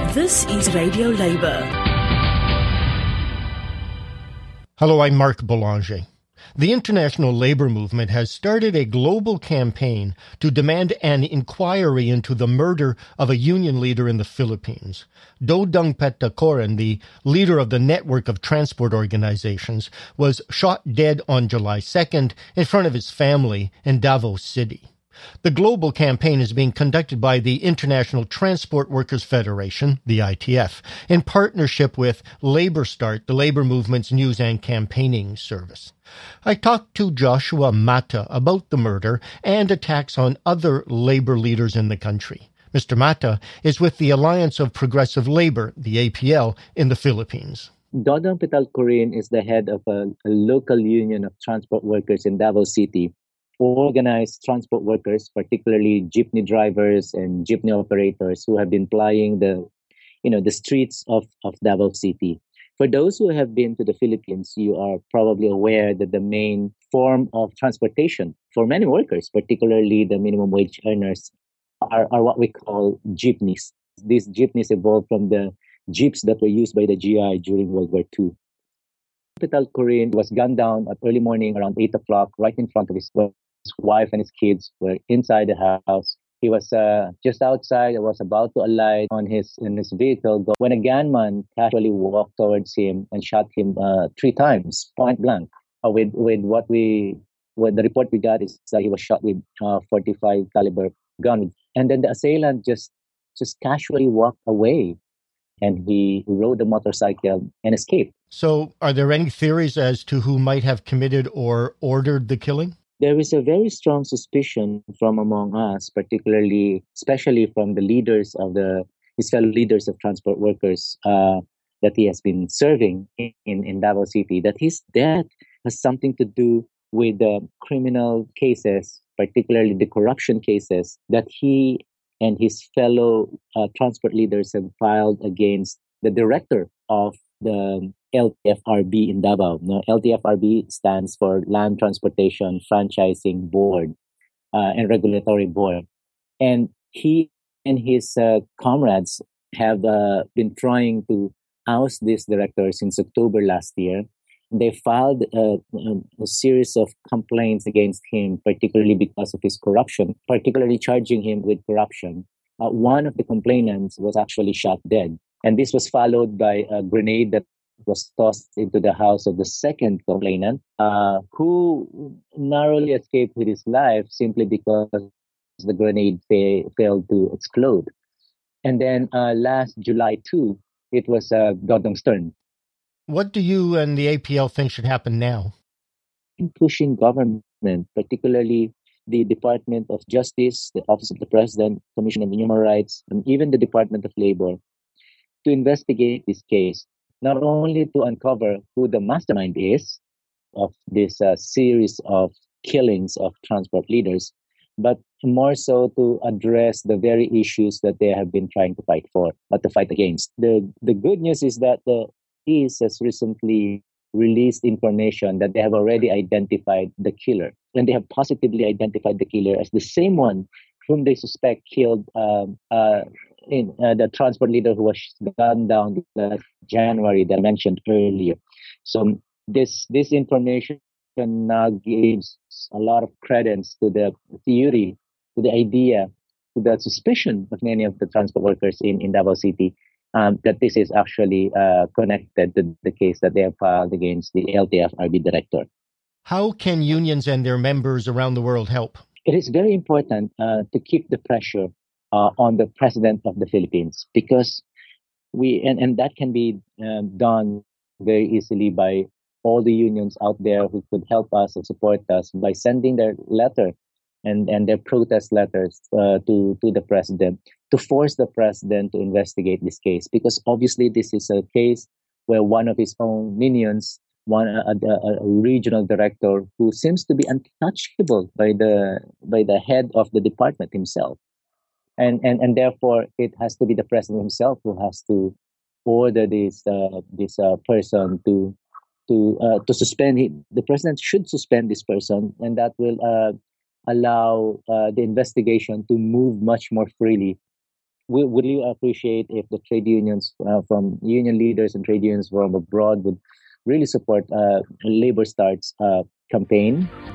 This is Radio Labour. Hello, I'm Mark Boulanger. The International Labour Movement has started a global campaign to demand an inquiry into the murder of a union leader in the Philippines. Dodong Petacoran, the leader of the network of transport organizations, was shot dead on July 2nd in front of his family in Davao City. The global campaign is being conducted by the International Transport Workers Federation, the ITF, in partnership with Labour Start, the labour movement's news and campaigning service. I talked to Joshua Mata about the murder and attacks on other labour leaders in the country. Mr. Mata is with the Alliance of Progressive Labour, the APL, in the Philippines. Dodong Petacoran is the head of a local union of transport workers in Davao City. Organized transport workers, particularly jeepney drivers and jeepney operators who have been plying the streets of Davao City. For those who have been to the Philippines, you are probably aware that the main form of transportation for many workers, particularly the minimum wage earners, are what we call jeepneys. These jeepneys evolved from the jeeps that were used by the GI during World War II. Petacoran was gunned down at early morning around 8 o'clock right in front of his wife and his kids were inside the house. He was just outside. Was about to alight in his vehicle when a gunman casually walked towards him and shot him 3 times, point blank. With the report we got is that he was shot with 45 caliber gun, and then the assailant just casually walked away, and he rode the motorcycle and escaped. So, are there any theories as to who might have committed or ordered the killing? There is a very strong suspicion from among us, especially from the leaders of his fellow leaders of transport workers that he has been serving in Davao City, that his death has something to do with the criminal cases, particularly the corruption cases that he and his fellow transport leaders have filed against the director of the LTFRB in Davao. Now, LTFRB stands for Land Transportation Franchising Board and Regulatory Board. And he and his comrades have been trying to oust this director since October last year. They filed a series of complaints against him, particularly because of his corruption, particularly charging him with corruption. One of the complainants was actually shot dead. And this was followed by a grenade that was tossed into the house of the second complainant, who narrowly escaped with his life simply because the grenade failed to explode. And then last July 2, it was Dodong's turn. What do you and the APL think should happen now? In pushing government, particularly the Department of Justice, the Office of the President, Commission on Human Rights, and even the Department of Labor, to investigate this case, not only to uncover who the mastermind is of this series of killings of transport leaders, but more so to address the very issues that they have been trying to fight for, to fight against. The good news is that the police has recently released information that they have already identified the killer, and they have positively identified the killer as the same one whom they suspect killed the transport leader who was gunned down last January that I mentioned earlier. So this information now gives a lot of credence to the theory, to the idea, to the suspicion of many of the transport workers in Davao City that this is actually connected to the case that they have filed against the LTFRB director. How can unions and their members around the world help? It is very important to keep the pressure on the president of the Philippines, because and that can be done very easily by all the unions out there who could help us and support us by sending their letter and their protest letters to the president to force the president to investigate this case, because obviously this is a case where one of his own minions, a regional director who seems to be untouchable by the head of the department himself. And therefore, it has to be the president himself who has to order this person to suspend him. The president should suspend this person, and that will allow the investigation to move much more freely would you appreciate if the trade unions from union leaders and trade unions from abroad would really support Labor Starts campaign?